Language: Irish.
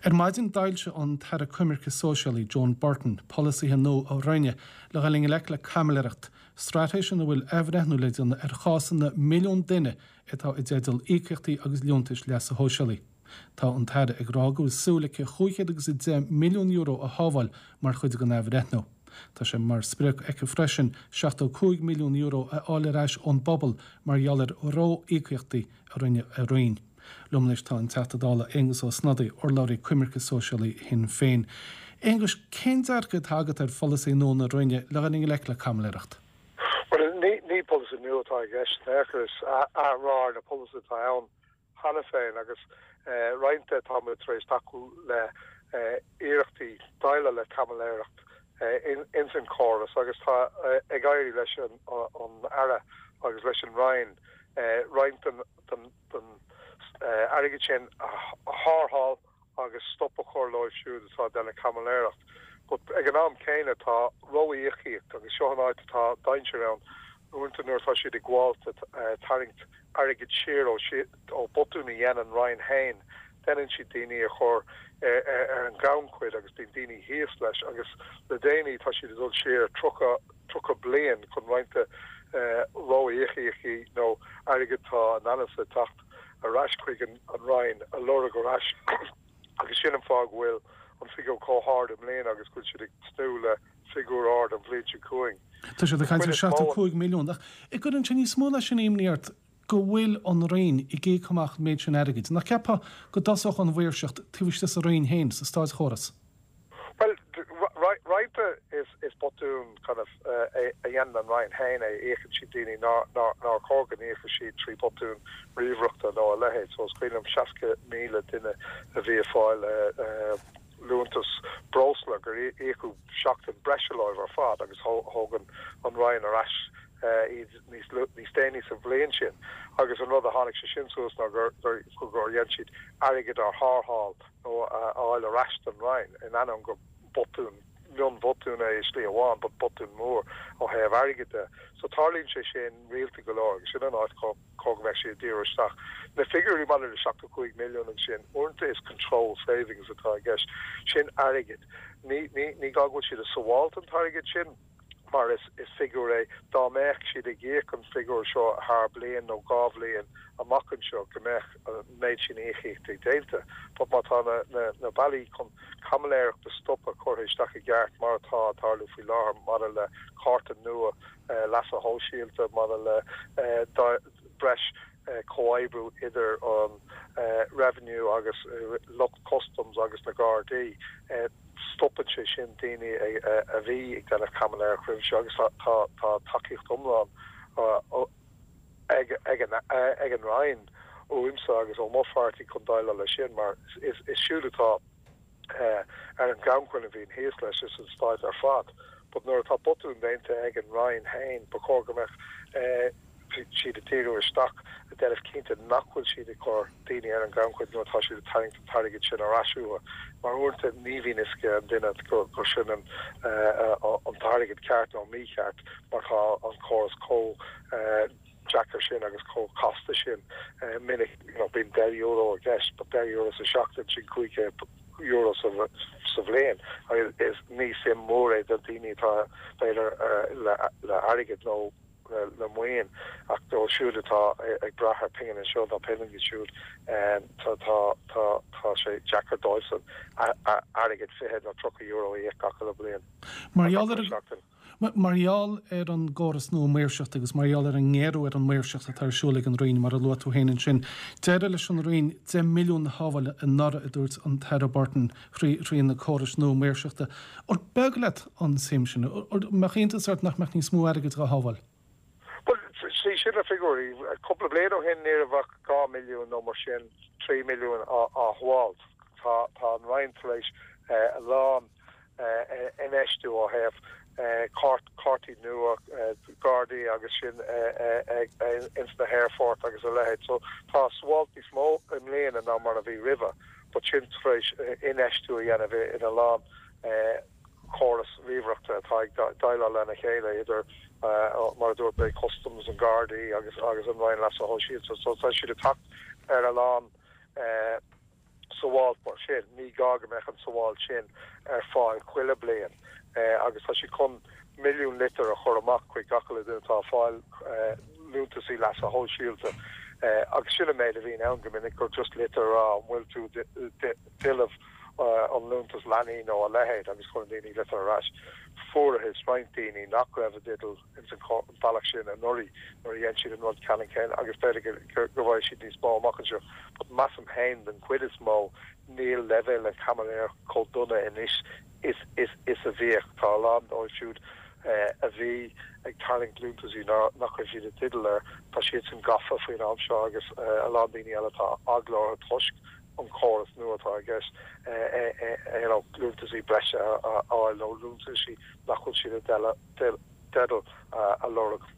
maidin dailse an tar a cumircha socially John Burton, policy han nó á Roinne, le galing le camelerecht. Stratéisian bhfuil ehreithnú leidir chasanna milliún duine atá I dédal íceachtaí agus leontais leas a hóisialaí. Tá an tar ag rágú súlacha chuichéad agus €10 milliún a hábhail mar chuid go ehreithnú. Tá sé mar sprec ag freisin €75 milliún a áileráis ón bobbal mar jalar ró íceachtaí a roin. Lumleis tá an teachtadála Engus ó snadaí orláirí cumircha socially hin féin. Engus céintear go tagad follasí nó na roinne le ganing le camelerecht. Well, ní policy nu atá gist nechas a rá na policy tá ann hanna féin agus rointe tá trééis taú le iirechttaí daile le camelerecht in san choras agus tá ag gaiirí leis an ara agus leis an Ryan rointan aige sin a hárhall agus stop a chorlóid siúd atá dena camelerecht. But ag an am céine tá roiíocht agus seoáid tá dainse an úntaúir tá siad I gháilt taringt aige siir ó botúna dhéanaan Ryan Hain denan si daine a chur ar an gacuid agus daine híos leis agus le déine tá siad dul siir trocha blian chun rointe roiíochi nó aige tá an anasa tacht a rascuig an Ryan a lora go ras agus sin an fág bhfuil an fiú cóhard am léin agus go si snú le fiú ard an bléid cuaing. Tá sé caiint 75 milliún. I go an sin ní smóla sin éimníart go bhfuil an réin I gé cumach méid sin airgid. Na cepa go dasach an bhuiirsecht tuhuiiste a réin héin sa stáid choras. Well, Ripe is botún kind of a yen an Ryan Hain échen si dini ná corgan éfer si trí botún rivruchtta nó a lehéid, so screenam 60 míle dinne a VFáil Luntas brosler gur échu seachtain breisiáid ar fad agus hogan an Ryan a ras níos déine sa bléin sin agus an rud a hánig se sin sos ná gur yen siad aigid ar hárhall nó áil a ras an Ryan in anam go botún non botún is lí aháin, but botún mór ó heh aigide. So tarlín sé sin réalta go lá sin an áit cogmeh sé ddíisteach. Na figurí man 75 milliún an sin ornta is control savings atá gist sin aigid. Ní gagil siad a saháilt an targid sin. Mar is figure dá meach siad a géchan figure seo haar blian nó gábblion a machan seo go meach méid sin échécht déilte. But má tá na bailí chun camléir de stop a choirtéisteach a gceart mar atá tarlú fi láir mar le carta nua las a hóisiílte mar le breis coibrú idir an revenue agus lock customs agus na Gardaí stoppen se sin déine a bhí ag denna camléir chrim se agus tá takeíocht umlán ag an Ryan ó imsa agus ó mófartí chun daile le sin mar is siúdatá ar an gacuin a bhín héas leis is an stáid ar fad, but nuair tá botún déinte ag an Ryan Hain ba cógamach siad a tíú isteach a déirh cinnta nachhfuil siad a chur daine ar an gacuid nó tá siad a taingta tarigid sin a rasúa mar únta níhínisce an duine go sin an tarigid ceart nó mí ceart mar tá an choras có Jackar sin agus có costa sin minic bín €10 a gist, but €10 a seachtain sin cuiige euro sa bléin is ní sim mór é do daine tá beidir le airigid nó le muin ach dó siúd atá ag brathar pingin an seo a peningid siúd tá sé Jackar Dawson airigid fihead nó €3 i gacha le blian. Marial an góras nó méirseach agus Marial an ngéú an méirseach a tarsúla an roiin mar a luú héanaan sin. Deire leis an roiin 10 milliún hábhaile an nara a dúirt an Tara Burton rion na choras nó méirseachta. Or beglet an sim sin, or mechénta sart nach meach ní smú airgid a hábhail. Well, sí sin a figurí, a couple of bléad ó hin near a bhach 2 milliún nó mar sin 3 milliún a hháilt. Tá an Ryan leis a lán in eistú ó heh cartí nua Gardaí agus sin ins na Hairfort agus a lehéid. So tá swaltí smó im léana ná mar a bhí river, but sin treéis in eistú a dhéanamh in a lán choras rihreachta tá daile lena chéile idir mar dúir be customs an Gardaí agus an Ryan las a hóisiad. So tá siad a tacht ar a lán sowal por sin ní gaga mechan sowal sin fáil chuile blian agus tá si kon milliún liter a choramach chuig gachel tá fáil lúnta sí las a hol síílte agus sinna méid a hín angeminnig gur just liter bhfuil tú dilah an lúntas leí nó a lehéid agus chun daoine liter ras for his reintíine nach raibh didal in bailach sin a nori en siad an rud canan cén agus féidir go bhhaid siad níos bá machchanse, but massam hain den cuid is mó níl level le camanéir coldúna inis is a bhíoch tá lá ó siúd a bhí ag tarling lúntas í nach raibh siad a didal tá siad san gafa faoin am seo agus a lá daoine eile tá aglár a tosk an choras nuatá agus lúntas í breise á nó lúntas sí nach chun siad a dedal a lorug.